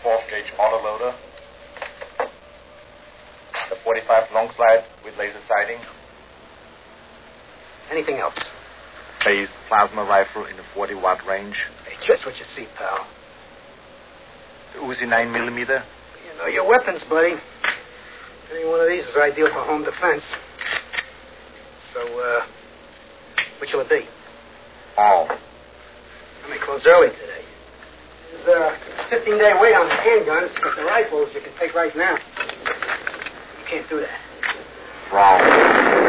12-gauge autoloader. The 45 long slide with laser sighting. Anything else? Phased plasma rifle in the 40-watt range. Hey, just what you see, pal. The Uzi 9mm. You know your weapons, buddy. Any one of these is ideal for home defense. So, which will it be? All. I may close early today. There's a 15-day wait on the handguns, but the rifles you can take right now. You can't do that. Wrong.